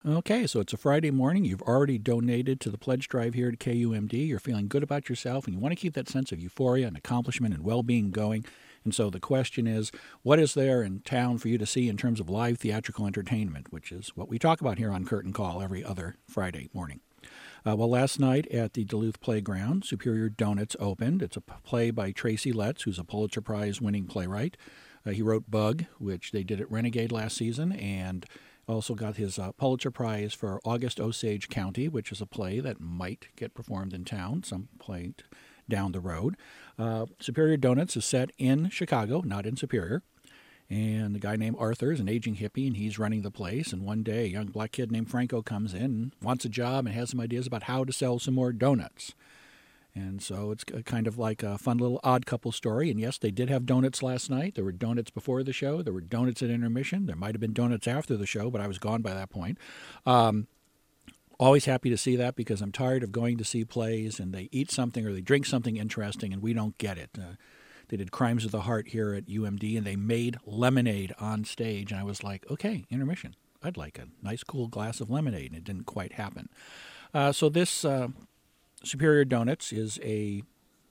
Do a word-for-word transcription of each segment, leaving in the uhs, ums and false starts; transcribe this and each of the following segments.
Okay, so it's a Friday morning. You've already donated to the pledge drive here at K U M D. You're feeling good about yourself, and you want to keep that sense of euphoria and accomplishment and well-being going. And so the question is, what is there in town for you to see in terms of live theatrical entertainment, which is what we talk about here on Curtain Call every other Friday morning. Uh, well, last night at the Duluth Playground, Superior Donuts opened. It's a play by Tracy Letts, who's a Pulitzer Prize-winning playwright. Uh, he wrote Bug, which they did at Renegade last season, and also got his uh, Pulitzer Prize for August Osage County, which is a play that might get performed in town, some play down the road. Uh, Superior Donuts is set in Chicago, not in Superior. And a guy named Arthur is an aging hippie, and he's running the place. And one day, a young black kid named Franco comes in and wants a job and has some ideas about how to sell some more donuts. And so it's kind of like a fun little odd couple story. And yes, they did have donuts last night. There were donuts before the show. There were donuts at intermission. There might have been donuts after the show, but I was gone by that point. Um, always happy to see that because I'm tired of going to see plays and they eat something or they drink something interesting and we don't get it. Uh, They did Crimes of the Heart here at U M D, and they made lemonade on stage. And I was like, okay, intermission. I'd like a nice, cool glass of lemonade, and it didn't quite happen. Uh, so this uh, Superior Donuts is a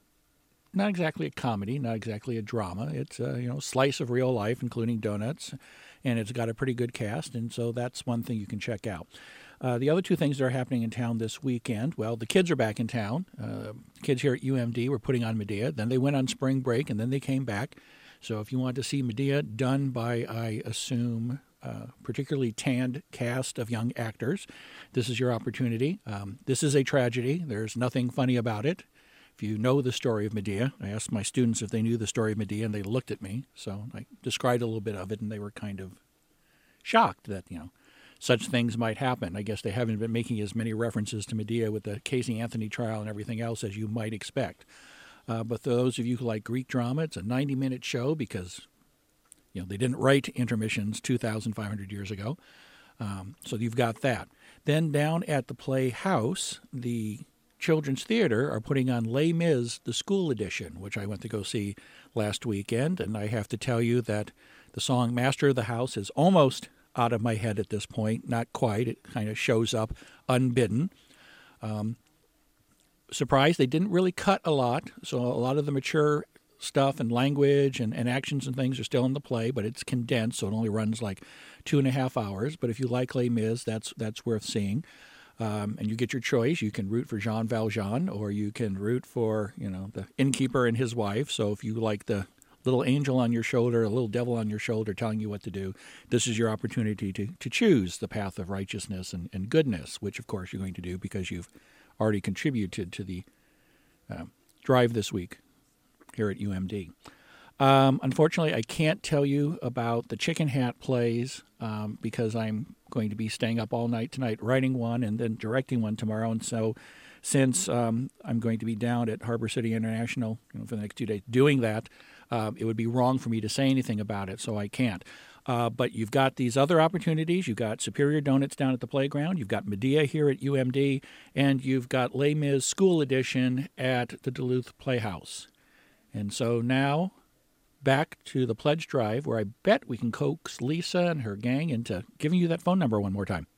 not exactly a comedy, not exactly a drama. It's a you know slice of real life, including donuts, and it's got a pretty good cast. And so that's one thing you can check out. Uh, the other two things that are happening in town this weekend, well, the kids are back in town. Uh, kids here at U M D were putting on Medea. Then they went on spring break, and then they came back. So if you want to see Medea done by, I assume, uh, particularly tanned cast of young actors, this is your opportunity. Um, this is a tragedy. There's nothing funny about it. If you know the story of Medea, I asked my students if they knew the story of Medea, and they looked at me. So I described a little bit of it, and they were kind of shocked that, you know, such things might happen. I guess they haven't been making as many references to Medea with the Casey Anthony trial and everything else as you might expect. Uh, but for those of you who like Greek drama, it's a ninety-minute show because, you know, they didn't write intermissions two thousand five hundred years ago. Um, so you've got that. Then down at the Playhouse, the Children's Theater are putting on Les Mis, the school edition, which I went to go see last weekend. And I have to tell you that the song Master of the House is almost out of my head at this point. Not quite. It kind of shows up unbidden. Um, surprised they didn't really cut a lot. So a lot of the mature stuff and language and, and actions and things are still in the play, but it's condensed, so it only runs like two and a half hours. But if you like Les Mis, that's that's worth seeing. Um, and you get your choice. You can root for Jean Valjean, or you can root for, you know, the innkeeper and his wife. So if you like the little angel on your shoulder, a little devil on your shoulder telling you what to do, this is your opportunity to, to choose the path of righteousness and, and goodness, which, of course, you're going to do because you've already contributed to the uh, drive this week here at U M D. Um, unfortunately, I can't tell you about the Chicken Hat plays um, because I'm going to be staying up all night tonight writing one and then directing one tomorrow. And so since um, I'm going to be down at Harbor City International you know, for the next two days doing that, Uh, it would be wrong for me to say anything about it, so I can't. Uh, but you've got these other opportunities. You've got Superior Donuts down at the Playground. You've got Medea here at U M D. And you've got Les Mis School Edition at the Duluth Playhouse. And so now back to the pledge drive where I bet we can coax Lisa and her gang into giving you that phone number one more time.